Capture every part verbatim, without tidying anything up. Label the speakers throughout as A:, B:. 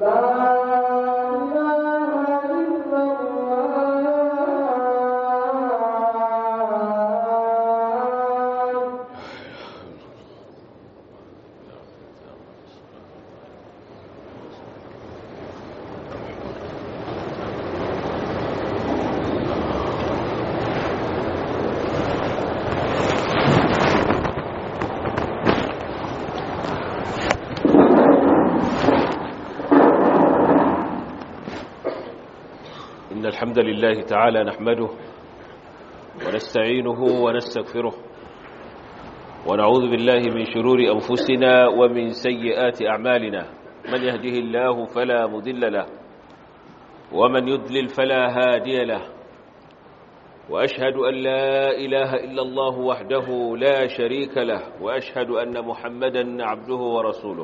A: الحمد لله تعالى نحمده ونستعينه ونستغفره ونعوذ بالله من شرور أنفسنا ومن سيئات أعمالنا من يهده الله فلا مضل له ومن يضلل فلا هادي له وأشهد أن لا إله إلا الله وحده لا شريك له وأشهد أن محمدا عبده ورسوله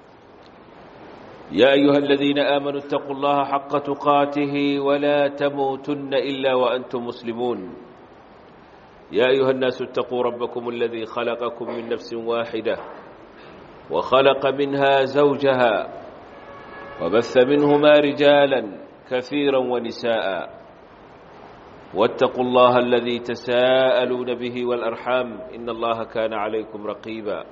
A: يا أيها الذين آمنوا اتقوا الله حق تقاته ولا تموتن إلا وأنتم مسلمون يا أيها الناس اتقوا ربكم الذي خلقكم من نفس واحدة وخلق منها زوجها وبث منهما رجالا كثيرا ونساء واتقوا الله الذي تساءلون به والأرحام إن الله كان عليكم رقيبا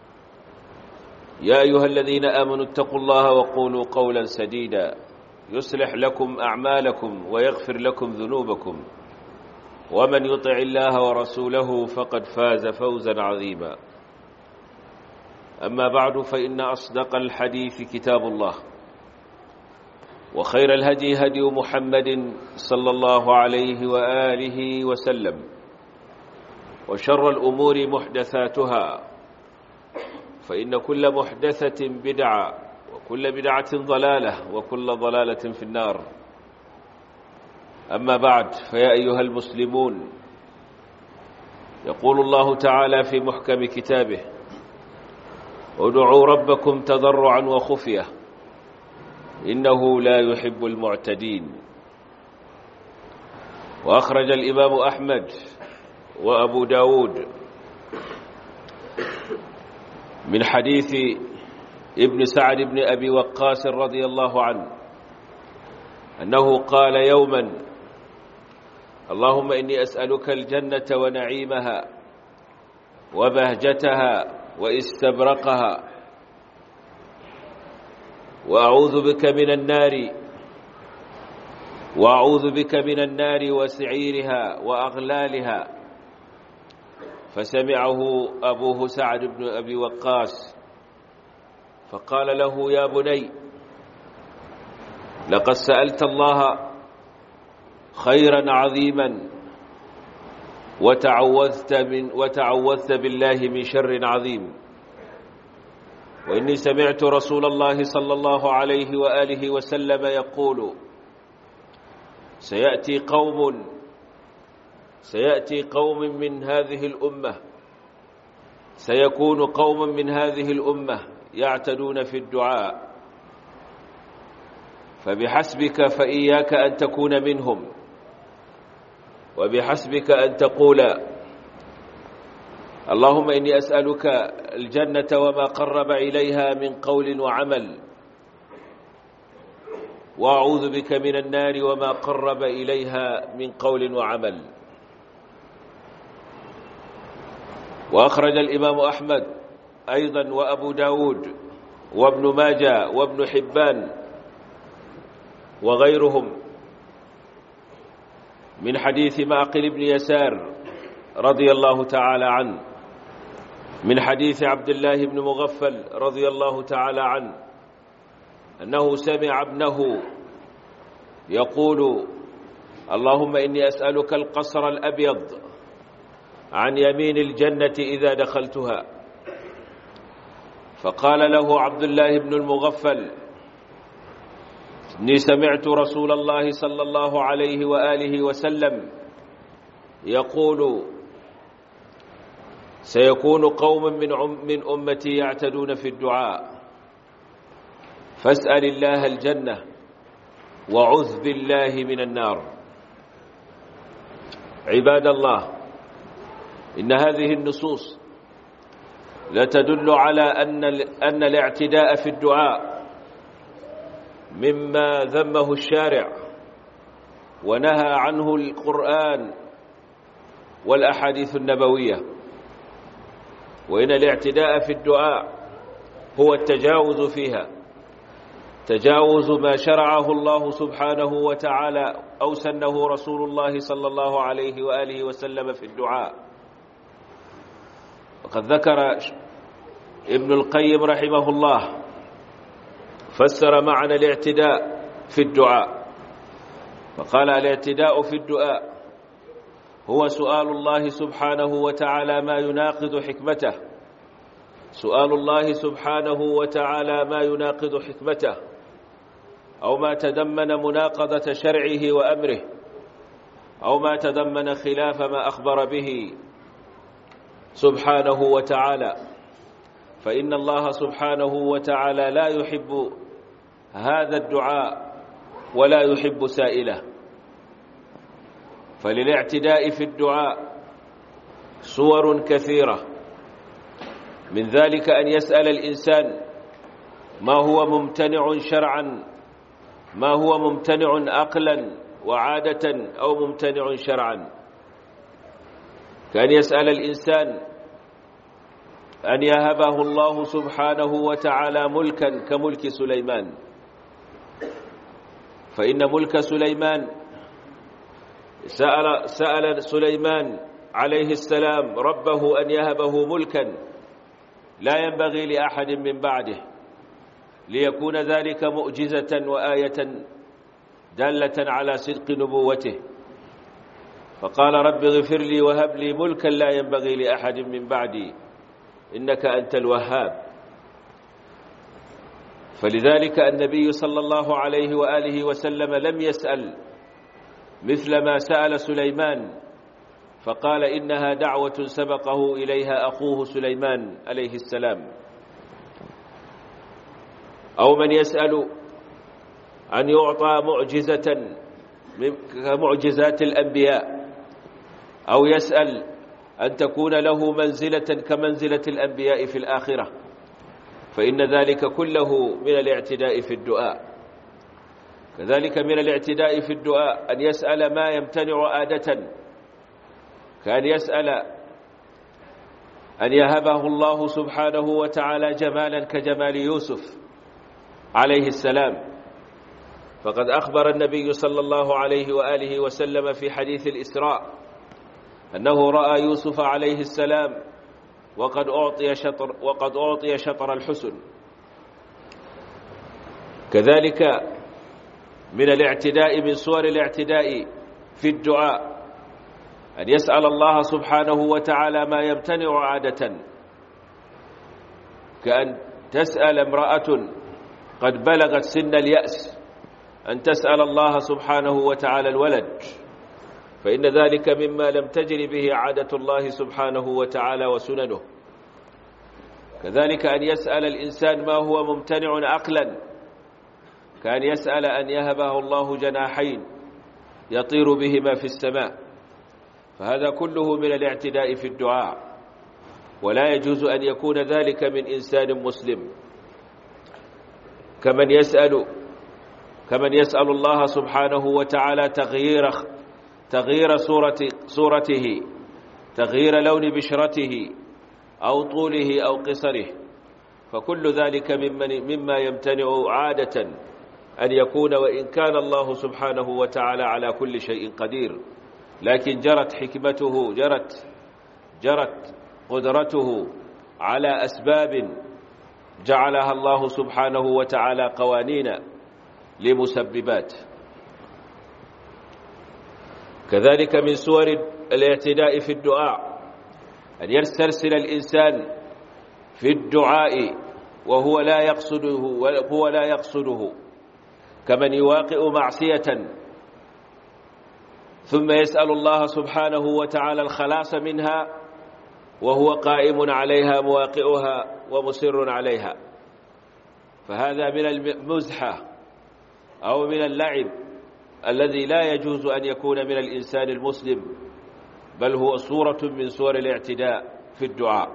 A: يا أيها الذين آمنوا اتقوا الله وقولوا قولا سديدا يصلح لكم أعمالكم ويغفر لكم ذنوبكم ومن يطع الله ورسوله فقد فاز فوزا عظيما أما بعد فإن أصدق الحديث كتاب الله وخير الهدي هدي محمد صلى الله عليه وآله وسلم وشر الأمور محدثاتها فإن كل محدثة بدعة وكل بدعة ضلالة وكل ضلالة في النار أما بعد فيا أيها المسلمون يقول الله تعالى في محكم كتابه ادعوا ربكم تضرعا وخفية إنه لا يحب المعتدين وأخرج الإمام أحمد وأبو داود من حديث ابن سعد بن أبي وقاص رضي الله عنه أنه قال يوما اللهم إني أسألك الجنة ونعيمها وبهجتها واستبرقها وأعوذ بك من النار وأعوذ بك من النار وسعيرها وأغلالها فسمعه أبوه سعد بن أبي وقاص فقال له يا بني لقد سألت الله خيرا عظيما وتعوذت, من وتعوذت بالله من شر عظيم وإني سمعت رسول الله صلى الله عليه وآله وسلم يقول سيأتي قوم سيأتي قوم من هذه الأمة سيكون قوم من هذه الأمة يعتدون في الدعاء فبحسبك فإياك أن تكون منهم وبحسبك أن تقول اللهم إني أسألك الجنة وما قرب إليها من قول وعمل وأعوذ بك من النار وما قرب إليها من قول وعمل. وأخرج الإمام أحمد أيضا وأبو داود وابن ماجه وابن حبان وغيرهم من حديث معقل بن يسار رضي الله تعالى عنه من حديث عبد الله بن مغفل رضي الله تعالى عنه أنه سمع ابنه يقول اللهم إني أسألك القصر الأبيض عن يمين الجنة إذا دخلتها. فقال له عبد الله بن المغفل إني سمعت رسول الله صلى الله عليه وآله وسلم يقول سيكون قوم من من أمتي يعتدون في الدعاء فاسأل الله الجنة وعذ بالله من النار. عباد الله، إن هذه النصوص لتدل على أن أن الاعتداء في الدعاء مما ذمه الشارع ونهى عنه القرآن والأحاديث النبوية. وإن الاعتداء في الدعاء هو التجاوز فيها، تجاوز ما شرعه الله سبحانه وتعالى أو سنه رسول الله صلى الله عليه وآله وسلم في الدعاء. وقد ذكر ابن القيم رحمه الله فسر معنى الاعتداء في الدعاء فقال: الاعتداء في الدعاء هو سؤال الله سبحانه وتعالى ما يناقض حكمته، سؤال الله سبحانه وتعالى ما يناقض حكمته أو ما تضمن مناقضة شرعه وأمره أو ما تضمن خلاف ما أخبر به سبحانه وتعالى، فإن الله سبحانه وتعالى لا يحب هذا الدعاء ولا يحب سائله. فللاعتداء في الدعاء صور كثيرة، من ذلك أن يسأل الإنسان ما هو ممتنع شرعا، ما هو ممتنع عقلا وعادة أو ممتنع شرعا، كأن يسأل الإنسان أن يهبه الله سبحانه وتعالى ملكا كملك سليمان، فإن ملك سليمان سأل, سأل سليمان عليه السلام ربه أن يهبه ملكا لا ينبغي لأحد من بعده، ليكون ذلك معجزة وآية دالة على صدق نبوته. فقال: رب اغفر لي وهب لي ملكا لا ينبغي لأحد من بعدي إنك أنت الوهاب. فلذلك النبي صلى الله عليه وآله وسلم لم يسأل مثل ما سأل سليمان، فقال: إنها دعوة سبقه إليها أخوه سليمان عليه السلام. أو من يسأل أن يعطى معجزة كمعجزات الأنبياء، أو يسأل أن تكون له منزلة كمنزلة الأنبياء في الآخرة، فإن ذلك كله من الاعتداء في الدعاء. كذلك من الاعتداء في الدعاء أن يسأل ما يمتنع عادة، كأن يسأل أن يهبه الله سبحانه وتعالى جمالا كجمال يوسف عليه السلام، فقد أخبر النبي صلى الله عليه وآله وسلم في حديث الإسراء أنه رأى يوسف عليه السلام وقد أعطي شطر, وقد أعطي شطر الحسن. كذلك من الاعتداء من صور الاعتداء في الدعاء أن يسأل الله سبحانه وتعالى ما يمتنع عادة، كأن تسأل امرأة قد بلغت سن اليأس أن تسأل الله سبحانه وتعالى الولد، فإن ذلك مما لم تجر به عادة الله سبحانه وتعالى وسننه. كذلك أن يسأل الإنسان ما هو ممتنع عقلا، كأن يسأل أن يهبه الله جناحين يطير بهما في السماء، فهذا كله من الاعتداء في الدعاء، ولا يجوز أن يكون ذلك من إنسان مسلم. كمن يسأل كمن يسأل الله سبحانه وتعالى تغيير تغيير صورة صورته، تغيير لون بشرته أو طوله أو قصره، فكل ذلك مما يمتنع عادة أن يكون، وإن كان الله سبحانه وتعالى على كل شيء قدير، لكن جرت حكمته جرت جرت قدرته على أسباب جعلها الله سبحانه وتعالى قوانين لمسببات. كذلك من صور الاعتداء في الدعاء أن يسترسل الإنسان في الدعاء وهو لا يقصده وهو لا يقصده كمن يواقع معصية ثم يسأل الله سبحانه وتعالى الخلاص منها وهو قائم عليها مواقعها ومصر عليها، فهذا من المزحة أو من اللعب الذي لا يجوز أن يكون من الإنسان المسلم، بل هو صورة من صور الاعتداء في الدعاء.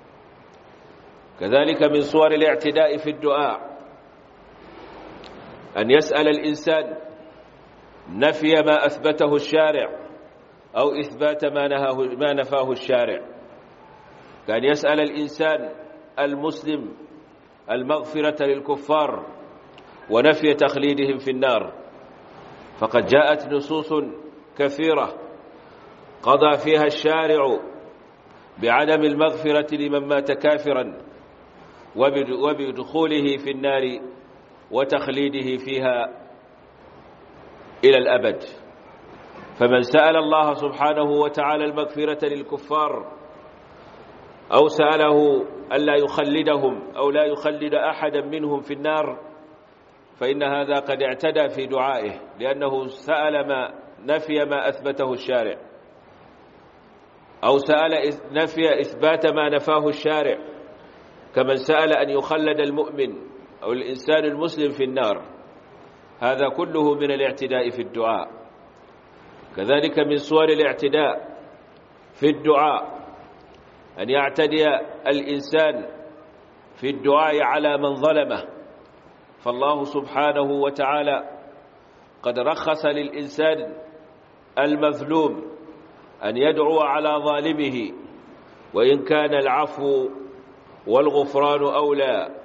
A: كذلك من صور الاعتداء في الدعاء أن يسأل الإنسان نفي ما أثبته الشارع أو إثبات ما, نهاه ما نفاه الشارع، كان يسأل الإنسان المسلم المغفرة للكفار ونفي تخليدهم في النار، فقد جاءت نصوص كثيرة قضى فيها الشارع بعدم المغفرة لمن مات كافرا وبدخوله في النار وتخليده فيها إلى الأبد. فمن سأل الله سبحانه وتعالى المغفرة للكفار أو سأله ألا يخلدهم أو لا يخلد أحدا منهم في النار، فإن هذا قد اعتدى في دعائه، لأنه سأل ما نفي ما أثبته الشارع، أو سأل نفي إثبات ما نفاه الشارع، كمن سأل أن يخلد المؤمن أو الإنسان المسلم في النار. هذا كله من الاعتداء في الدعاء. كذلك من صور الاعتداء في الدعاء أن يعتدي الإنسان في الدعاء على من ظلمه، فالله سبحانه وتعالى قد رخص للإنسان المظلوم أن يدعو على ظالمه، وإن كان العفو والغفران أولى،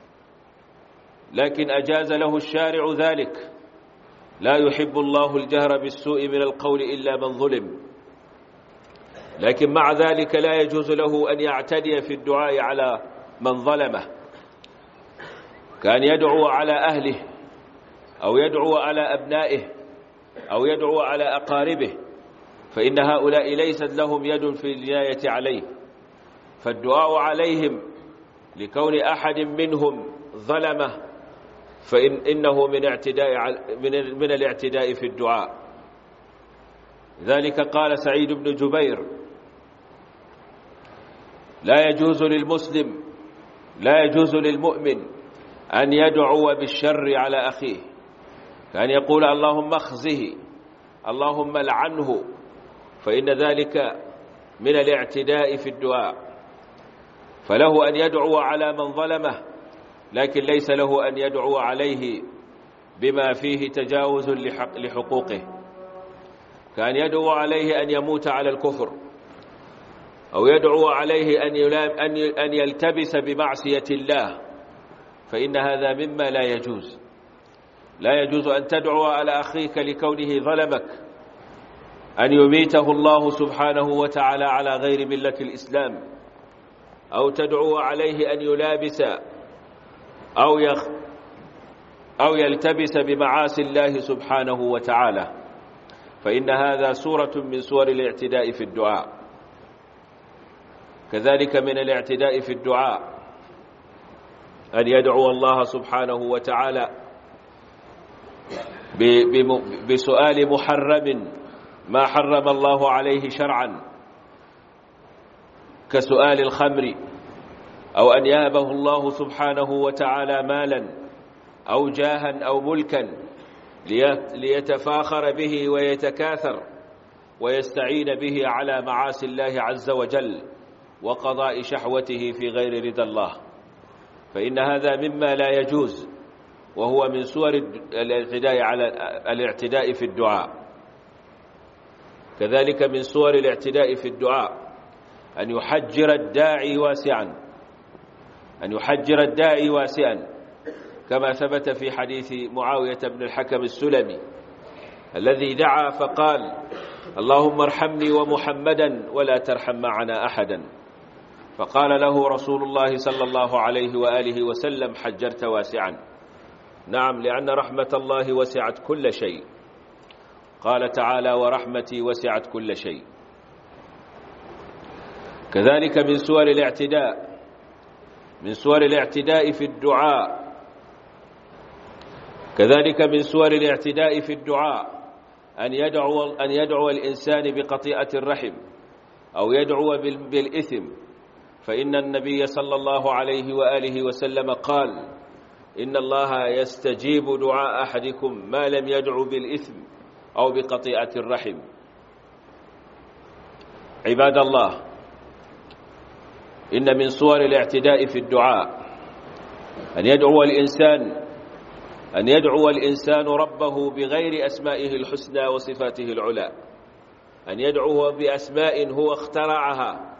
A: لكن أجاز له الشارع ذلك. لا يحب الله الجهر بالسوء من القول إلا من ظلم، لكن مع ذلك لا يجوز له أن يعتدي في الدعاء على من ظلمه، كان يدعو على أهله أو يدعو على أبنائه أو يدعو على أقاربه، فإن هؤلاء ليست لهم يد في الجناية عليه، فالدعاء عليهم لكون أحد منهم ظلمه فإن إنه من اعتداء من من الاعتداء في الدعاء. ذلك قال سعيد بن جبير: لا يجوز للمسلم لا يجوز للمؤمن أن يدعو بالشر على أخيه، كان يقول اللهم اخزه، اللهم لعنه، فإن ذلك من الاعتداء في الدعاء. فله أن يدعو على من ظلمه، لكن ليس له أن يدعو عليه بما فيه تجاوز لحقوقه، كان يدعو عليه أن يموت على الكفر، أو يدعو عليه أن يلتبس بمعصية الله، فإن هذا مما لا يجوز. لا يجوز أن تدعو على أخيك لكونه ظلمك أن يميته الله سبحانه وتعالى على غير ملة الإسلام، أو تدعو عليه أن يلابس أو يخ أو يلتبس بمعاصي الله سبحانه وتعالى، فإن هذا صورة من صور الاعتداء في الدعاء. كذلك من الاعتداء في الدعاء أن يدعو الله سبحانه وتعالى بسؤال محرم ما حرم الله عليه شرعا، كسؤال الخمر، أو أن يهبه الله سبحانه وتعالى مالا أو جاها أو ملكا ليتفاخر به ويتكاثر ويستعين به على معاصي الله عز وجل وقضاء شهوته في غير رضا الله، فإن هذا مما لا يجوز، وهو من صور الاعتداء على الاعتداء في الدعاء. كذلك من صور الاعتداء في الدعاء أن يحجر الداعي واسعا أن يحجر الداعي واسعا كما ثبت في حديث معاوية بن الحكم السلمي الذي دعا فقال: اللهم ارحمني ومحمدا ولا ترحم معنا أحدا، فقال له رسول الله صلى الله عليه وآله وسلم: حجرت واسعا. نعم، لأن رحمة الله وسعت كل شيء، قال تعالى: ورحمتي وسعت كل شيء. كذلك من صور الاعتداء من صور الاعتداء في الدعاء كذلك من صور الاعتداء في الدعاء أن يدعو أن يدعو الإنسان بقطيعة الرحم أو يدعو بالإثم، فإن النبي صلى الله عليه وآله وسلم قال: إن الله يستجيب دعاء أحدكم ما لم يدعو بالإثم أو بقطيعة الرحم. عباد الله، إن من صور الاعتداء في الدعاء أن يدعو الإنسان أن يدعو الإنسان ربه بغير أسمائه الحسنى وصفاته العلى، أن يدعوه بأسماء هو اخترعها،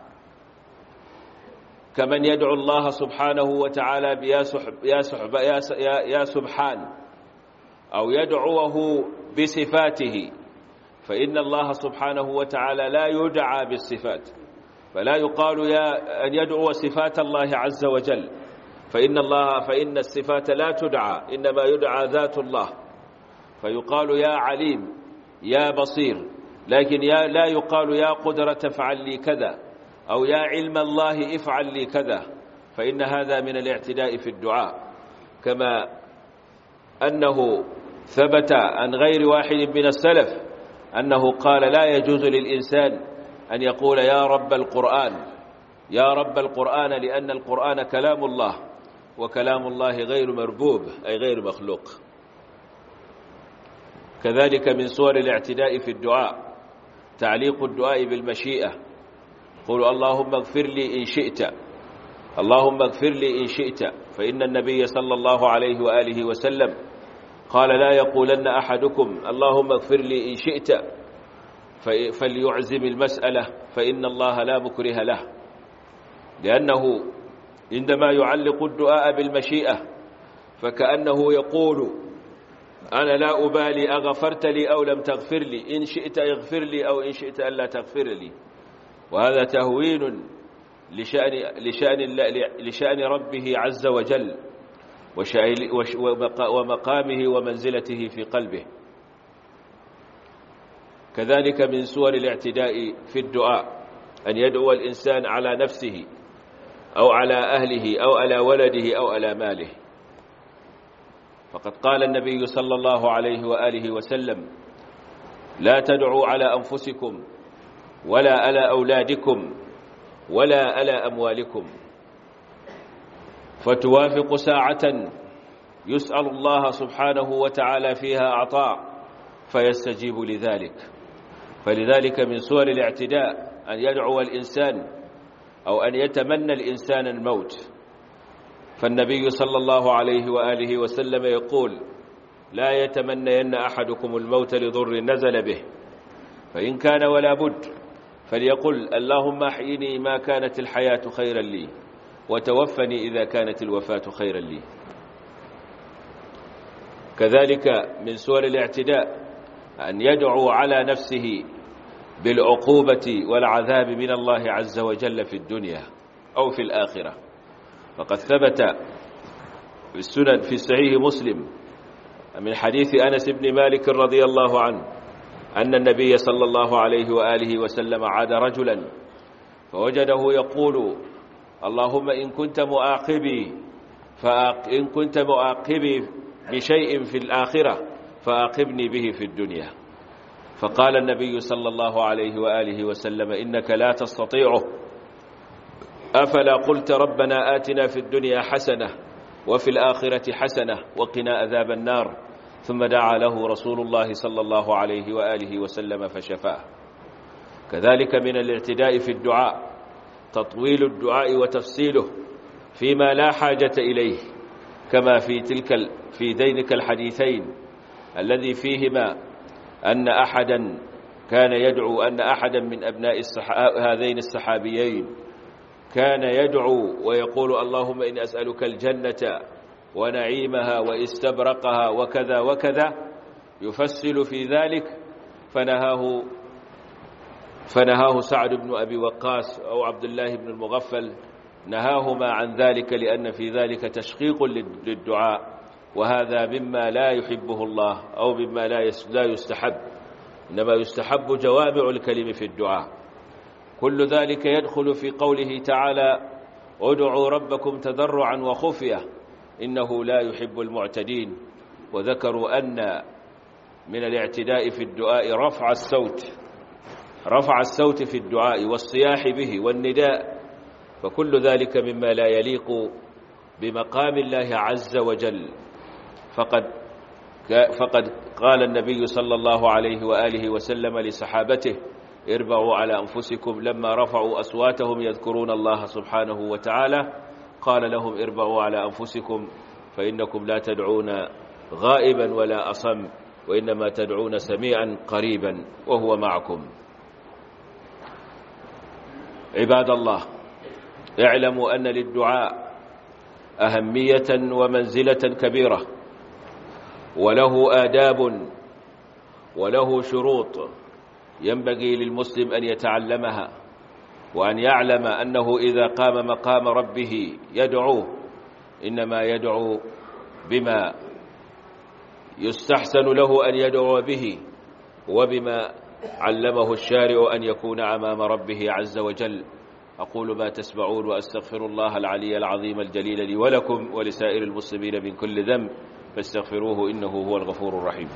A: كمن يدعو الله سبحانه وتعالى بيا سحب يا سحب يا, يا سبحان، أو يدعوه بصفاته، فإن الله سبحانه وتعالى لا يدعى بالصفات، فلا يقال يا أن يدعو صفات الله عز وجل، فإن الله فإن الصفات لا تدعى، إنما يدعى ذات الله، فيقال يا عليم يا بصير، لكن يا لا يقال يا قدرة افعل لي كذا، أو يا علم الله افعل لي كذا، فإن هذا من الاعتداء في الدعاء، كما أنه ثبت عن غير واحد من السلف أنه قال لا يجوز للإنسان أن يقول يا رب القرآن، يا رب القرآن، لأن القرآن كلام الله، وكلام الله غير مربوب أي غير مخلوق. كذلك من صور الاعتداء في الدعاء تعليق الدعاء بالمشيئة، قولوا اللهم اغفر لي إن شئت، اللهم اغفر لي إن شئت، فإن النبي صلى الله عليه وآله وسلم قال لا يقولن أحدكم اللهم اغفر لي إن شئت فليعزم المسألة، فإن الله لا مكره له، لأنه عندما يعلق الدعاء بالمشيئة فكأنه يقول أنا لا أبالي أغفرت لي أو لم تغفر لي، إن شئت اغفر لي أو إن شئت ألا تغفر لي، وهذا تهوين لشأن, لشأن, لشأن ربه عز وجل ومقامه ومنزلته في قلبه. كذلك من صور الاعتداء في الدعاء أن يدعو الإنسان على نفسه أو على أهله أو على ولده أو على ماله، فقد قال النبي صلى الله عليه وآله وسلم لا تدعوا على أنفسكم ولا على أولادكم ولا على أموالكم، فتوافق ساعة يسأل الله سبحانه وتعالى فيها عطاء فيستجيب لذلك. فلذلك من صور الاعتداء أن يدعو الإنسان أو أن يتمنى الإنسان الموت، فالنبي صلى الله عليه وآله وسلم يقول لا يتمنين أحدكم الموت لضر نزل به، فإن كان ولا بد فليقل اللهم احيني ما كانت الحياة خيرا لي وتوفني إذا كانت الوفاة خيرا لي. كذلك من صور الاعتداء أن يدعو على نفسه بالعقوبة والعذاب من الله عز وجل في الدنيا أو في الآخرة، فقد ثبت في السنن في صحيح مسلم من حديث أنس بن مالك رضي الله عنه أن النبي صلى الله عليه وآله وسلم عاد رجلا فوجده يقول اللهم إن كنت مؤاقبي فإن كنت مؤاقبي بشيء في الآخرة فأعاقبني به في الدنيا، فقال النبي صلى الله عليه وآله وسلم إنك لا تستطيعه، أفلا قلت ربنا آتنا في الدنيا حسنة وفي الآخرة حسنة وقنا عذاب النار، ثم دعا له رسول الله صلى الله عليه وآله وسلم فشفاه. كذلك من الاعتداء في الدعاء تطويل الدعاء وتفصيله فيما لا حاجة إليه، كما في تلك في ذينك الحديثين الذي فيهما أن أحدا كان يدعو أن أحدا من أبناء هذين الصحابيين كان يدعو ويقول اللهم إن أسألك الجنة ونعيمها واستبرقها وكذا وكذا، يفصل في ذلك، فنهاه فنهاه سعد بن أبي وقاص أو عبد الله بن المغفل، نهاهما عن ذلك لأن في ذلك تشقيق للدعاء، وهذا مما لا يحبه الله أو مما لا يستحب، إنما يستحب جوامع الكلم في الدعاء. كل ذلك يدخل في قوله تعالى ادعوا ربكم تضرعا وخفية إنه لا يحب المعتدين. وذكروا أن من الاعتداء في الدعاء رفع الصوت رفع الصوت في الدعاء والصياح به والنداء، فكل ذلك مما لا يليق بمقام الله عز وجل. فقد فقد قال النبي صلى الله عليه وآله وسلم لصحابته اربعوا على أنفسكم لما رفعوا أصواتهم يذكرون الله سبحانه وتعالى، قال لهم اربعوا على أنفسكم فإنكم لا تدعون غائبا ولا أصم وإنما تدعون سميعا قريبا وهو معكم. عباد الله، اعلموا أن للدعاء أهمية ومنزلة كبيرة، وله آداب وله شروط ينبغي للمسلم أن يتعلمها، وأن يعلم أنه إذا قام مقام ربه يدعوه إنما يدعو بما يستحسن له أن يدعو به، وبما علمه الشارع أن يكون أمام ربه عز وجل. أقول ما تسمعون وأستغفر الله العلي العظيم الجليل لي ولكم ولسائر المسلمين من كل ذنب فاستغفروه إنه هو الغفور الرحيم.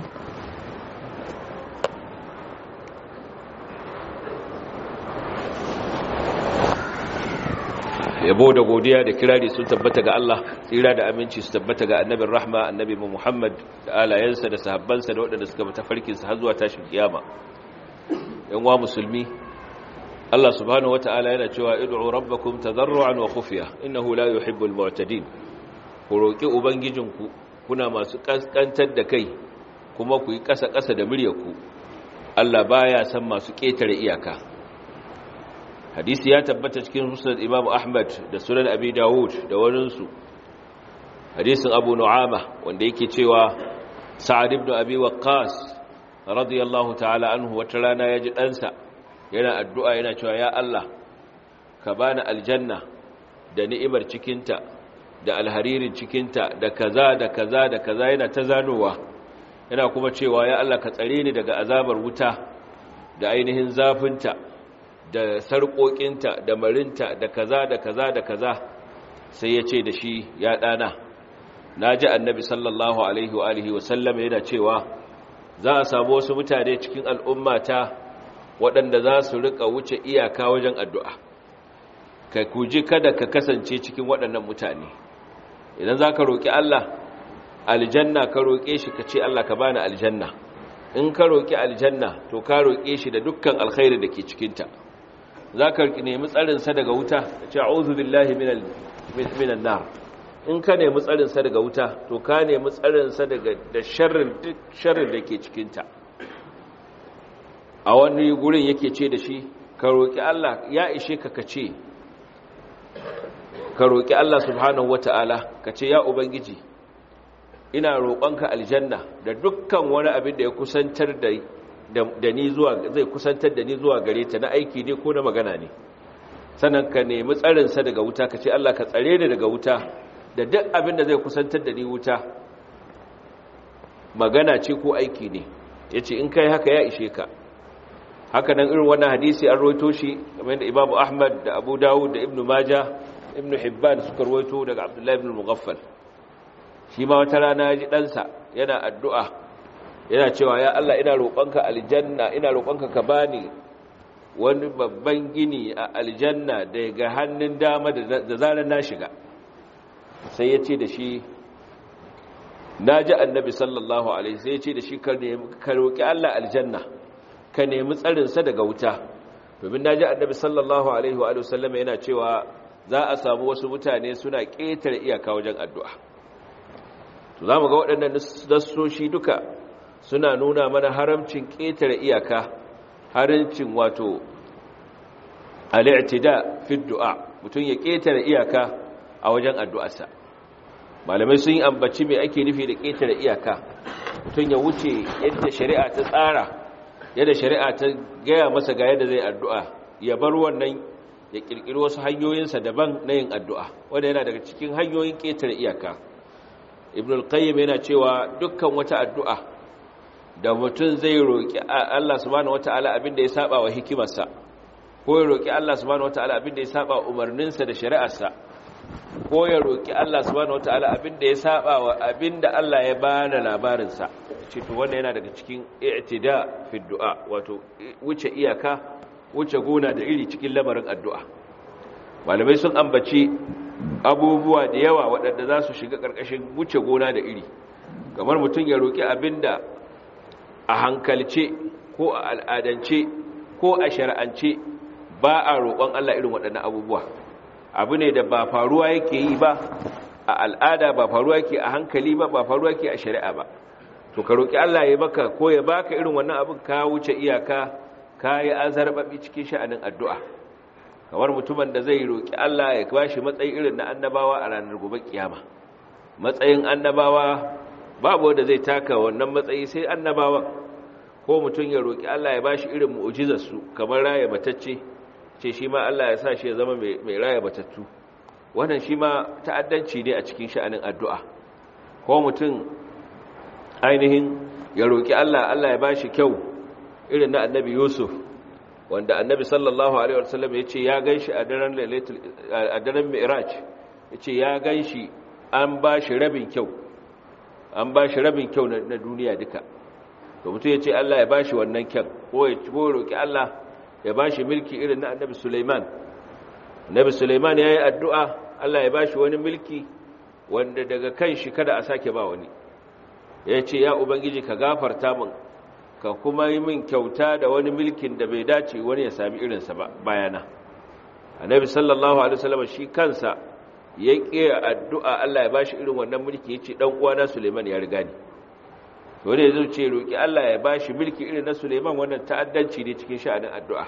A: yabo da godiya da kirari sun tabbata ga Allah, tsira da aminci su tabbata ga annabin rahma annabi Muhammad da alayensa da sahabbansa da waɗanda suka bata farkinsa har zuwa tashin kiyama. yan wa musulmi, Allah subhanahu wata'ala yana cewa id'u rabbakum tadarruan wa khufiya innahu la yuhibbul mu'tadin. Ku roki ubangijinku kuna masu kaskantar da kai kuma ku yi kasa kasa da muryarku. Allah baya san masu ketare iyaka. Hadisi ya tabbata cikin Musnad Imam Ahmad da Sunan Abi Dawud da waninsu, hadisin Abu Nu'ama wanda yake cewa Sa'ad ibn Abi Waqqas radiyallahu ta'ala anhu wata rana yaji ɗansa yana addu'a yana cewa ya Allah ka bani aljanna da ni'imar cikinta da alharirin cikinta da kaza da kaza da kaza, yana ta zanowa yana kuma cewa ya Allah ka tsare ni daga azabar wuta da ainihin zafinta da sarƙoƙinta da marinta da kaza da kaza da kaza. Sai ya ce da shi, ya ɗana, na ji annabi sallallahu alaihi wa alihi wasallam yana cewa za a samu wasu mutane cikin al'ummata waɗanda za su riƙa wuce iyaka wajen addu'a. Ka kuji kada ka kasance cikin waɗannan mutane. Idan za ka roƙi Allah aljanna, ka roƙe shi ka ce Allah ka bani aljanna. In ka roƙi aljanna to ka roƙe shi da dukkan alkhairi da ke cikinta. Za ka nemi tsarinsa daga wuta ka ce a'udhu billahi minan nar. In ka nemi tsarinsa daga wuta to ka nemi tsarinsa daga da sharrin duk sharrin da ke cikinta. A wani gurin yake ce da shi ka roƙi Allah, ya ishe ka kace ka roƙi Allah subhanahu wata'ala ka ce ya ubangiji ina roƙonka aljanna da dukkan wani abin da ya kusantar da da ni zuwa zai kusantar da ni zuwa gare ta na aiki ne ko na magana ne. Sannan ka nemi tsarin sa daga wuta ka ce Allah ka tsare ni daga wuta da duk abin da zai kusantar da ni wuta, magana ce ko aiki ne. Yace in kai haka ya ishe ka. Haka nan irin wannan hadisi an rawaito shi kamar da Imam Ahmad da Abu Dawud da Ibn Majah, Ibn Hibban suka rawaito daga Abdullah ibn Mughaffal. Shi ma wata rana ya ji ɗansa yana addu'a yana cewa ya Allah ina roƙonka aljanna, ina roƙonka ka bani wani babban gini a aljanna daga hannun dama da zarar na shiga. Sai ya ce da shi, na ji annabi sallallahu alaihi, sai ya ce da shi ka roƙi Allah aljanna ka nemi tsarinsa daga wuta, domin na ji annabi sallallahu alaihi wa sallam yana cewa za a samu wasu mutane suna ƙetare iyaka wajen addu'a. To za mu ga waɗannan nassoshi duka suna nuna mana haramcin ƙetare iyaka, haramcin wato al'itida fi du'a, mutum ya ƙetare iyaka a wajen addu'arsa. Malamai sun yi ambaci mai ake nufi da ƙetare iyaka, mutum ya wuce yadda shari'a ta tsara, yadda shari'a ta gaya masa ga yadda zai addu'a, ya bar wannan ya ƙirƙiri wasu hanyoyinsa daban na yin addu'a, wanda yana daga cikin hanyoyin ƙetare iyaka. Ibn al-Qayyim yana cewa dukkan wata addu'a da mutum zai roƙi Allah subhanahu wata'ala abinda ya saba wa hikimarsa, ko ya roƙi Allah subhanahu wata'ala abinda ya saba umarninsa da shari'arsa, ko ya roƙi Allah subhanahu wata'ala abinda ya saba wa abinda Allah ya bada labarinsa, ce to wanda yana daga cikin i'tida fi du'a, wato wuce iyaka, wuce gona da iri cikin lamarin addu'a. Malamai sun ambaci abubuwa da yawa waɗanda za su shiga ƙarƙashin wuce gona da iri, kamar mutum ya roƙi abinda a hankalce ko a al'adance ko a shari'ance ba a roƙon Allah irin waɗannan abubuwa. Abu ne da ba faruwa yake yi ba, a al'ada ba faruwa yake a hankali ba ba faruwa yake a shari'a ba to ka roki Allah ya maka ko ya baka irin wannan abin ka wuce iyaka ka yi azarbabi cikin sha'anin addu'a kamar mutumin da zai roki Allah ya bashi matsayi irin na annabawa a ranar gobe kiyama matsayin annabawa babu wanda zai taka wannan matsayi sai annabawa ko mutum ya roki Allah ya bashi irin mu'jizar su kamar raye matacce ce shi ma Allah ya sa shi ya zama mai raye matattu wannan shi ma ta'addanci ne a cikin sha'anin addu'a ko mutum ainihin ya roki Allah Allah ya bashi kyau irin na annabi Yusuf wanda annabi sallallahu alaihi wasallam ya ce ya ganshi a daren lailatul a daren mi'raj ya ce ya ganshi an bashi rabin kyau an bashi rabin kyau na duniya duka to mutum ya ce Allah ya bashi wannan kyan ko ya roki Allah ya bashi mulki irin na annabi Sulaiman annabi Sulaiman yayi addu'a Allah ya bashi wani mulki wanda daga kan shi kada a sake ba wani ya ce ya ubangiji ka gafarta min ka kuma yi min kyauta da wani mulkin da bai dace wani ya sami irinsa ba bayana annabi sallallahu alaihi wasallam shi kansa ya kiya addu'a Allah ya bashi irin wannan mulki yace dan uwana Sulaiman ya riga ni to ne zai ce roki Allah ya bashi mulki irin na Sulaiman wannan ta'addanci ne cikin sha'anin addu'a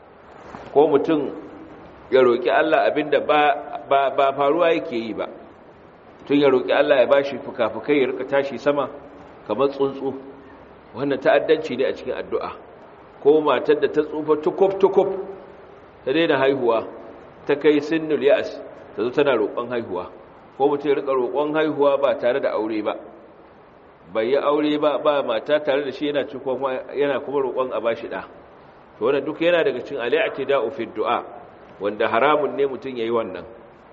A: ko mutum ya roki Allah abinda ba ba, ba faruwa yake yi ba tun ya roki Allah ya bashi fukafukai ya rika tashi sama kamar tsuntsu wannan ta'addanci ne a cikin addu'a ko matar da ta tsufa tukuf tukuf ta daina haihuwa ta kai sinnul ya'as ta zo tana roƙon haihuwa ko mutum ya rika roƙon haihuwa ba tare da aure ba bai yi aure ba ba mata tare da shi yana cikon yana kuma roƙon a bashi da to wannan duk yana daga cikin al-i'tida'u fi du'a wanda haramun ne mutum yayi wannan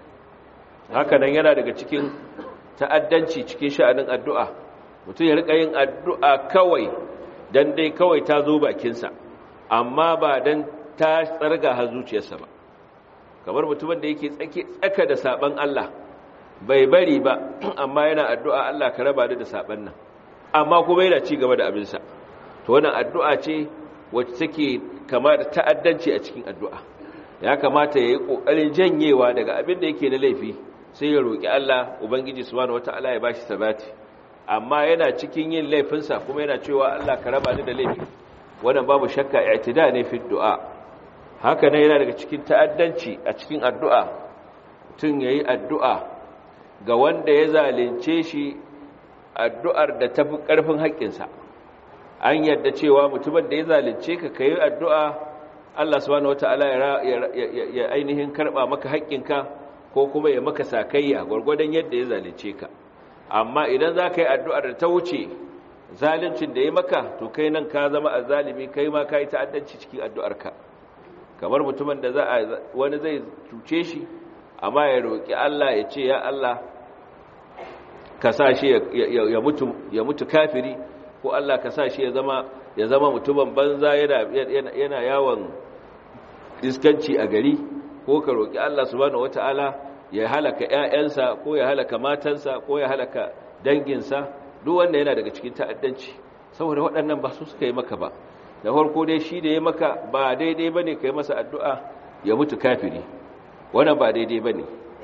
A: haka nan yana daga cikin ta'addanci cikin sha'anin addu'a mutum ya rika yin addu'a kawai dan dai kawai ta zo bakinsa amma ba dan ta tsarga har zuciyarsa ba kamar mutumin da yake tsake tsaka da saban Allah bai bari ba amma yana addu'a Allah ka raba da saban nan amma kuma yana ci gaba da abinsa to wannan addu'a ce wacce take kama da ta'addanci a cikin addu'a ya kamata yayi kokarin janyewa daga abin da yake na laifi sai ya roki Allah ubangiji subhanahu wataala ya bashi sabati amma yana cikin yin laifinsa kuma yana cewa Allah ka raba ni da laifi wannan babu shakka i'tida ne fi du'a haka ne yana daga cikin ta'addanci a cikin addu'a tun yayi addu'a ga wanda ya zalunce shi addu'ar da tafi karfin haƙƙinsa an yadda cewa mutumin da ya zalunce ka kai addu'a Allah subhanahu wataala ya ainihin karba maka haƙƙinka ko kuma ya maka sakayya gurgurdan yadda ya zalunce ka amma idan za ka yi addu'ar da ta wuce zaluncin da ya maka to kai nan ka zama azzalimi kai ma ka yi ta'addanci cikin addu'arka kamar mutumin da za a wani zai cuce shi amma ya roƙi Allah ya ce ya Allah ka sa shi ya mutu ya mutu kafiri ko Allah ka sa shi ya zama ya zama mutumin banza yana yana yawon iskanci a gari ko ka roƙi Allah subhanahu wataala ya halaka ƴaƴansa ko ya halaka matansa ko ya halaka danginsa duk wanda yana daga cikin ta'addanci saboda waɗannan ba su suka yi maka ba da farko dai shi da ya maka ba daidai bane kai masa addu'a ya mutu kafiri wannan ba daidai bane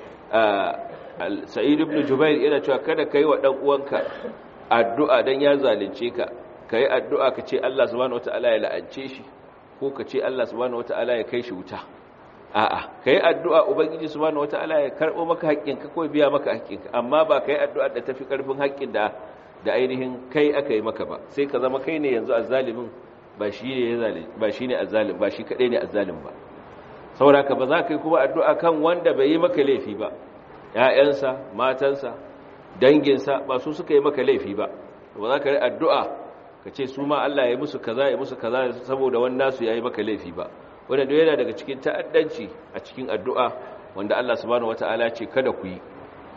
A: Sa'id ibn Jubair yana cewa kada kai wa dan uwanka addu'a dan ya zalunce ka kai addu'a ka ce Allah subhanahu wataala ya la'ance shi ko ka ce Allah subhanahu wataala ya kai shi wuta a'a kai addu'a ubangiji subhanahu wataala ya karbo maka haƙƙinka ko biya maka haƙƙinka amma ba kai addu'a da tafi karfin haƙƙin da da ainihin kai aka yi maka ba sai ka zama kai ne yanzu azzalimin ba shi ne ya zalim ba shi ne azzalim ba shi kadai ne azzalim ba saboda ka ba za ka yi kuma addu'a kan wanda bai yi maka laifi ba ƴaƴansa matansa danginsa ba su suka yi maka laifi ba ba za ka yi addu'a ka ce su ma Allah ya yi musu kaza ya musu kaza saboda wannan su ya yi maka laifi ba wanda yana daga cikin ta'addanci a cikin addu'a wanda Allah subhanahu wata'ala ce kada ku yi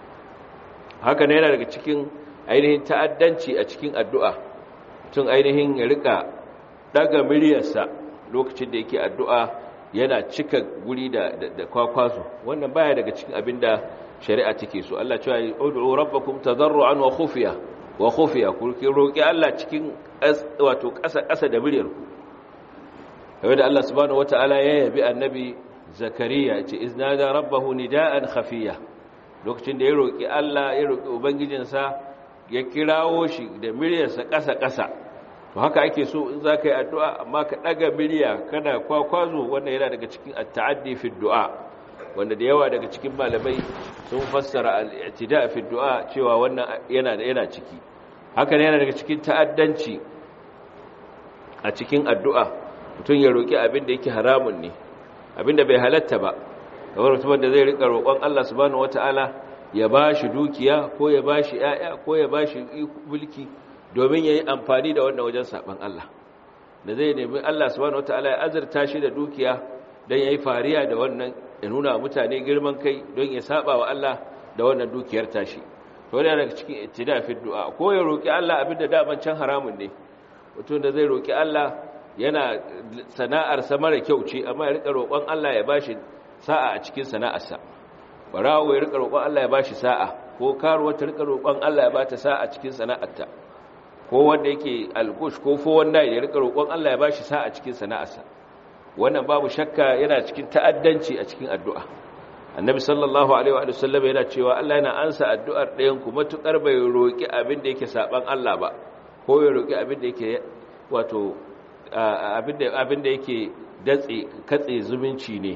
A: haka ne yana daga cikin ainihin ta'addanci a cikin addu'a tun ainihin ya rika daga miryarsa lokacin da yake addu'a yana cika guri da da kwakwazo wannan baya daga cikin abinda shari'a take so Allah cewa ud'u rabbakum tadarruan wa khufiya wa khufiya ku roki Allah cikin wato ƙasa ƙasa da miryarku kamar da Allah subhanahu wataala ya yabi annabi zakariya ce iznada rabbahu nidaan khafiya lokacin da ya roƙi Allah ya roƙi ubangijinsa ya kirawo shi da miryarsa ƙasa-ƙasa to haka ake so in za ka yi addu'a amma ka ɗaga miliya kana kwakwazo wanda yana daga cikin ta'addi fi du'a wanda da yawa daga cikin malamai sun fassara al'itida fi du'a cewa wannan yana yana ciki haka ne yana daga cikin ta'addanci a cikin addu'a mutum ya roƙi abin da yake haramun ne abin da bai halatta ba kamar mutum da zai riƙa roƙon Allah subhanahu wata'ala ya ba shi dukiya ko ya ba shi ‘ya'ya ko ya ba shi mulki domin ya yi amfani da wannan wajen saɓan Allah da zai nemi Allah subhanahu wata'ala ya azurta shi da dukiya don ya yi fariya da wannan ya nuna mutane girman kai don ya saba wa Allah da wannan dukiyar tashi to wani daga cikin ittida fi du'a ko ya roki Allah abinda daman can haramun ne mutum da zai roki Allah yana sana'ar sa mara kyau ce amma ya rika roƙon Allah ya bashi sa'a a cikin sana'arsa barawo ya rika roƙon Allah ya bashi sa'a ko karuwa ta rika roƙon Allah ya bata sa'a a cikin sana'arta ko wanda yake algush ko fo wanda ya rika roƙon Allah ya bashi sa'a a cikin sana'arsa wannan babu shakka yana cikin ta'addanci a cikin addu'a annabi sallallahu alaihi wa sallam yana cewa Allah yana ansa addu'ar ɗayan ku matukar bai roki abin da yake saban Allah ba ko ya roki abin da yake wato abin da abin da yake datse katse zumunci ne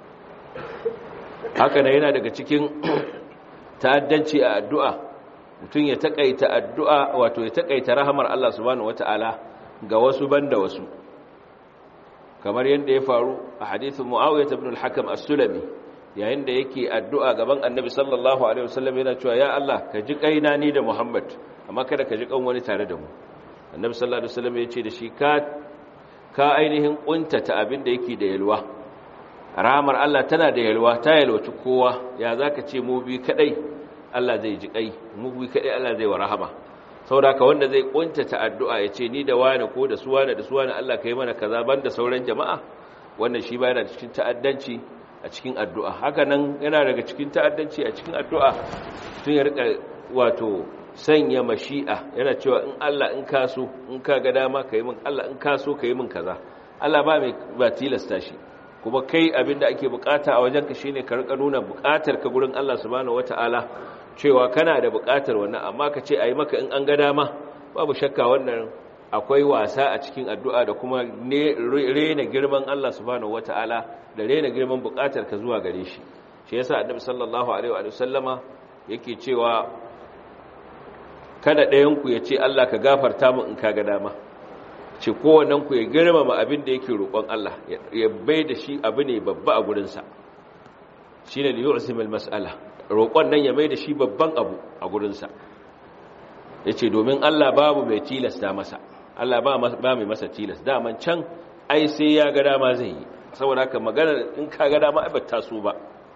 A: haka ne yana daga cikin ta'addanci a addu'a mutum ya takaita addu'a wato ya takaita rahamar Allah subhanahu wataala ga wasu banda wasu kamar yadda ya faru a hadithin Muawiyah ibn al-Hakam as-Sulami yayin da yake addu'a gaban Annabi sallallahu alaihi wasallam yana cewa ya Allah ka ji kaina ni da Muhammad amma kada ka ji kan wani tare da mu Annabi sallallahu alaihi wasallam ya ce da shi ka ka ainihin kuntata abin da yake da yalwa rahamar Allah tana da yalwa ta yalwaci kowa ya zaka ce mu bi kadai Allah zai ji kai mu bi kadai Allah zai wa rahama saboda wanda zai kuntata addu'a ya ce ni da wani ko da su wani da su wani Allah ka yi mana kaza banda sauran jama'a wannan shi ba yana cikin ta'addanci a cikin addu'a haka nan yana daga cikin ta'addanci a cikin addu'a tun ya rika wato sanya mashi'a yana cewa in Allah in ka so in ka ga dama ka yi min Allah in ka so ka yi min kaza Allah ba mai ba tilasta shi kuma kai abinda ake bukata a wajenka shine ka rika nuna bukatar ka gurin Allah subhanahu wataala cewa kana da buƙatar wannan amma ka ce a yi maka in an ga dama babu shakka wannan akwai wasa a cikin addu'a da kuma rena girman Allah subhanahu wata'ala da rena girman buƙatar ka zuwa gare shi shi yasa annabi sallallahu alaihi wa sallama yake cewa kada ɗayan ku ya ce Allah ka gafarta min in ka ga dama ce kowannen ku ya girmama abin da yake roƙon Allah ya bai da shi abu ne babba a gurinsa shine li yu'sim al-mas'ala roƙon nan ya mai da shi babban abu a gurinsa ya ce domin Allah babu mai tilasta masa Allah ba mai masa tilas daman can ai sai ya ga dama zai yi saboda haka magana in ka ga dama ai ba ta so ba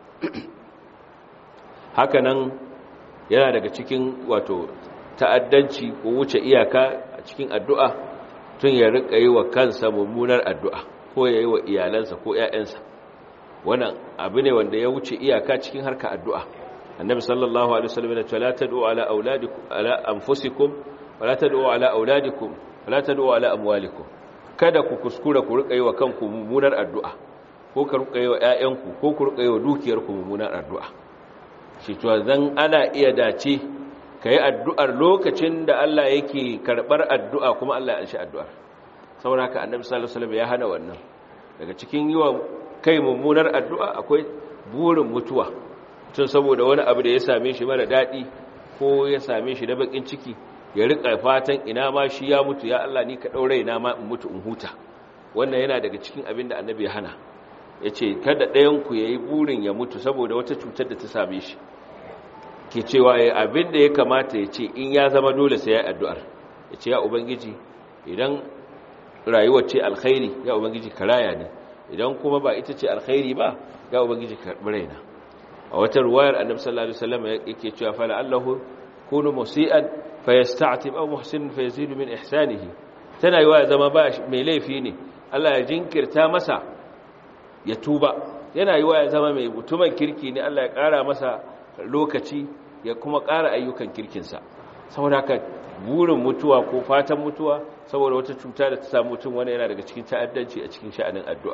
A: haka nan yana daga cikin wato ta'addanci ko wuce iyaka a cikin addu'a tun ya rika yi wa kansa mummunar addu'a ko ya yi wa iyalansa ko ‘ya'yansa wannan abu ne wanda ya wuce iyaka cikin harka addu'a annabi sallallahu alaihi wasallam ya ce la tad'u ala auladikum ala anfusikum wa la tad'u ala auladikum wa la tad'u ala amwalikum kada ku kuskura ku rika yi wa kanku mummunar addu'a ko ka rika yi wa ƴaƴanku ko ku rika yi wa dukiyarku mummunar addu'a shi to zan ana iya dace kai addu'ar lokacin da Allah yake karbar addu'a kuma Allah ya anshi addu'ar saboda haka annabi sallallahu alaihi wasallam ya hana wannan daga cikin yiwa kai mummunar addu'a akwai burin mutuwa tun saboda wani abu da ya same shi mara daɗi ko ya same shi da bakin ciki ya riƙa fatan ina ma shi ya mutu ya Allah ni ka ɗaure ina ma in mutu in huta wannan yana daga cikin abin da annabi ya hana ya ce kada ɗayanku ya yi burin ya mutu saboda wata cutar da ta same shi ke cewa ya abin da ya kamata ya ce in ya zama dole sai ya yi addu'ar ya ce ya ubangiji idan rayuwar ce alkhairi ya ubangiji ka raya ne idan kuma ba ita ce alkhairi ba ya ubangiji ka karɓi raina a wata ruwayar annabi sallallahu alaihi wasallam yake cewa fa la'allahu kunu musian fayasta'tib aw muhsin fayazidu min ihsanihi tana yiwa ya zama ba mai laifi ne Allah ya jinkirta masa ya tuba yana yiwa ya zama mai mutumin kirki ne Allah ya ƙara masa lokaci ya kuma ƙara ayyukan kirkinsa saboda haka burin mutuwa ko fatan mutuwa saboda wata cuta da ta samu mutum wani yana daga cikin ta'addanci a cikin sha'anin addu'a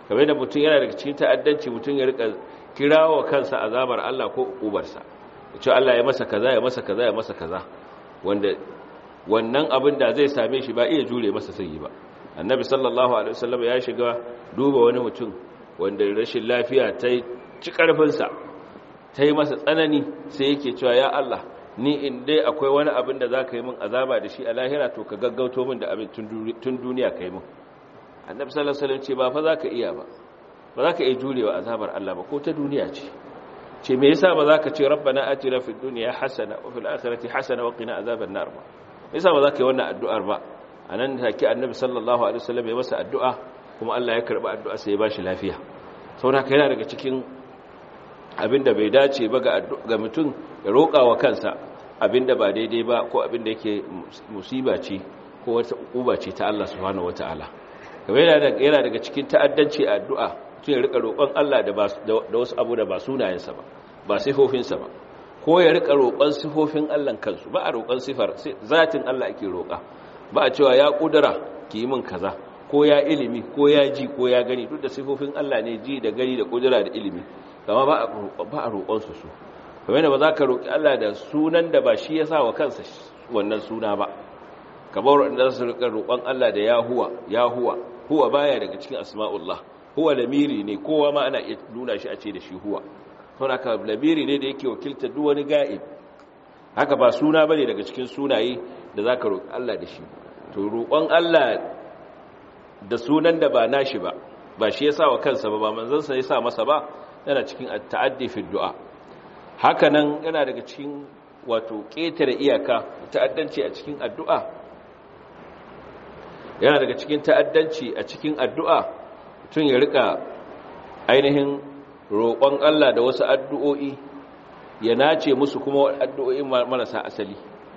A: kamar da mutum yana daga cikin ta'addanci mutum ya rika kirawo kansa azabar Allah ko ukubarsa ya ce Allah ya masa kaza ya masa kaza ya masa kaza wanda wannan abin da zai same shi ba iya jure masa sai yi ba. Annabi sallallahu alaihi wasallam ya shiga duba wani mutum wanda rashin lafiya ta ci karfinsa ta yi masa tsanani sai yake cewa ya Allah ni in dai akwai wani abin da za ka yi min azaba da shi a lahira to ka gaggauto min da abin tun duniya ka yi min. Annabi sallallahu alaihi wasallam ce ba fa za ka iya ba ba za ka iya jurewa azabar Allah ba ko ta duniya ce ce me yasa ba za ka ce rabbana atina fid dunya hasana wa fil akhirati hasana wa qina azaban nar ba me yasa ba za ka yi wannan addu'ar ba. anan take Annabi sallallahu alaihi wasallam ya masa addu'a kuma Allah ya karba addu'a sai ya bashi lafiya. saboda haka yana daga cikin abinda bai dace ba ga ga mutum ya roƙa wa kansa abinda ba daidai ba ko abinda yake musiba ce ko wata ukuba ce ta Allah subhanahu wataala. kamar yana yana daga cikin ta'addanci a addu'a mutum ya rika roƙon Allah da da wasu abu da ba sunayensa ba ba sifofinsa ba ko ya rika roƙon sifofin Allah kansu ba a roƙon sifar zatin Allah ake roƙa ba a cewa ya kudura ki yi min kaza ko ya ilimi ko ya ji ko ya gani duk da sifofin Allah ne ji da gani da kudura da ilimi kama ba a roƙonsu su kamar yadda ba za ka roƙi Allah da sunan da ba shi ya sa wa kansa wannan suna ba kamar wanda su riƙa roƙon Allah da ya huwa ya huwa huwa baya daga cikin asma'ullah huwa lamiri ne kowa ma ana iya nuna shi a ce da shi huwa to haka lamiri ne da yake wakilta duk wani ga'ib haka ba suna bane daga cikin sunaye da za ka roƙi Allah da shi to roƙon Allah da sunan da ba nashi ba ba shi ya sa wa kansa ba ba manzansa ya sa masa ba yana cikin ta'addi fi du'a. haka nan yana daga cikin wato ƙetare iyaka ta'addanci a cikin addu'a yana daga cikin ta'addanci a cikin addu'a tun ya rika ainihin roƙon Allah da wasu addu'o'i ya nace musu kuma addu'o'i marasa asali.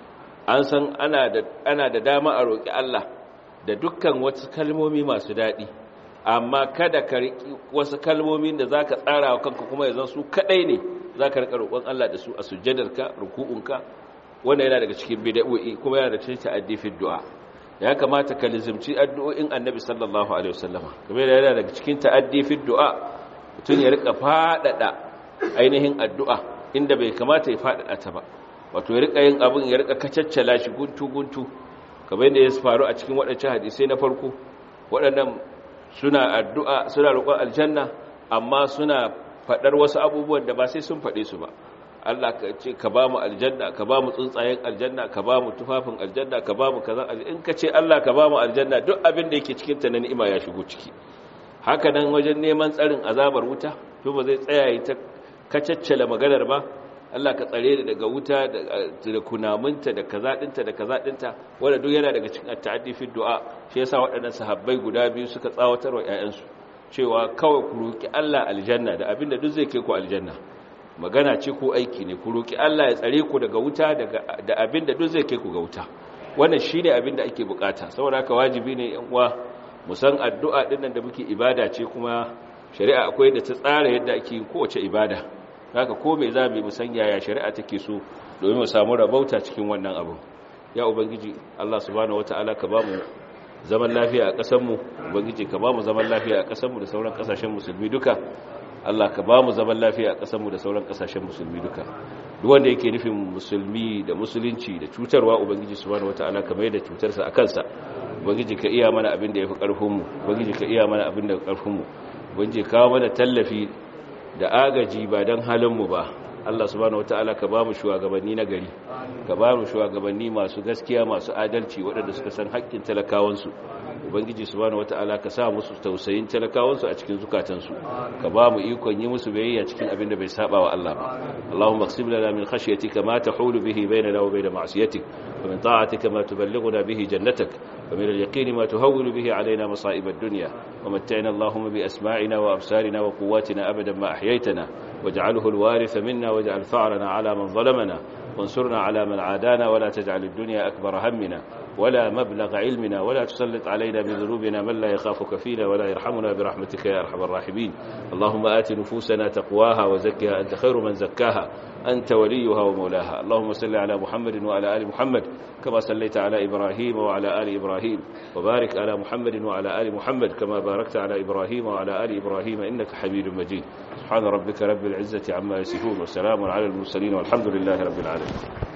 A: an san ana da ana da dama a roƙi Allah da dukkan wasu kalmomi masu daɗi amma kada ka riƙi wasu kalmomin da za ka tsara wa kanka kuma ya zan su kaɗai ne za ka riƙa roƙon Allah da su a sujjadarka ruku'unka wanda yana daga cikin bid'o'i kuma yana da cikin ta'addi fi du'a. ya kamata ka lizimci addu'o'in Annabi sallallahu alaihi wasallama kuma yana daga cikin ta'addi fi du'a mutum ya riƙa faɗaɗa ainihin addu'a inda bai kamata ya faɗaɗa ta ba wato ya riƙa yin abin ya riƙa kacaccala shi guntu guntu kamar yadda ya faru a cikin waɗancan hadisai na farko waɗannan suna addu'a suna roƙon aljanna amma suna faɗar wasu abubuwan da ba sai sun faɗe su ba. Allah ka ce ka ba mu aljanna ka ba mu tsuntsayen aljanna ka ba mu tufafin aljanna ka ba mu kaza in ka ce Allah ka ba mu aljanna duk abin da yake cikin ta na ni'ima ya shigo ciki. haka nan wajen neman tsarin azabar wuta to ba zai tsaya yi ta kacaccala maganar ba Allah ka tsare da daga wuta da kunamunta da kaza dinta da kaza dinta wanda duk yana daga cikin at-ta'addi fi du'a. shi yasa waɗannan sahabbai guda biyu suka tsawatar wa ƴaƴansu cewa kawai ku roki Allah aljanna da abinda duk zai kai ku aljanna magana ce ko aiki ne ku roki Allah ya tsare ku daga wuta daga da abinda duk zai kai ku ga wuta wannan shine abinda ake bukata saboda haka wajibi ne ƴan uwa mu san addu'a dinnan da muke ibada ce kuma shari'a akwai da ta tsara yadda ake yin kowace ibada haka ko me za mu san yaya shari'a take so domin mu samu rabauta cikin wannan abu. ya ubangiji Allah subhanahu wataala ka ba mu zaman lafiya a ƙasar mu ubangiji ka ba mu zaman lafiya a ƙasar mu da sauran ƙasashen musulmi duka Allah ka ba mu zaman lafiya a ƙasar mu da sauran ƙasashen musulmi duka duk wanda yake nufin musulmi da musulunci da cutarwa ubangiji subhanahu wataala ka mai da cutarsa a kansa ubangiji ka iya mana abin da yafi ƙarfin mu ubangiji ka iya mana abin da yafi ƙarfin mu ubangiji ka mana tallafi da agaji ba don halinmu ba Allah subhanahu wataala ka ba mu shugabanni na gari ka ba mu shugabanni masu gaskiya masu adalci waɗanda suka san haƙƙin talakawansu ubangiji subhanahu wataala ka sa musu tausayin talakawansu a cikin zukatansu ka ba mu ikon yi musu biyayya cikin abin da bai saba wa Allah ba Allahumma qsim lana min khashyatika ma tahulu bihi bainana wa bain ma'siyatik wa min ta'atika ma tuballighuna bihi jannatak wa min al-yaqini ma tuhawwilu bihi alaina masa'ib ad-dunya wa matta'na Allahumma bi asma'ina wa absarina wa quwwatina abadan ma ahyaytana waj'alhu al-waritha minna waj'al fa'rana 'ala man zalamana وانصرنا على من عادانا ولا تجعل الدنيا أكبر همنا ولا مبلغ علمنا ولا تسلط علينا بذنوبنا من لا يخافك فينا ولا يرحمنا برحمتك يا أرحم الراحمين اللهم آت نفوسنا تقواها وزكها أنت خير من زكاها أنت وليها ومولاها. اللهم صل على محمد وعلى آل محمد كما صليت على إبراهيم وعلى آل إبراهيم، وبارك على محمد وعلى آل محمد كما باركت على إبراهيم وعلى آل إبراهيم إنك حميد مجيد. سبحان ربك رب العزة عما يصفون وسلام على المرسلين والحمد لله رب العالمين.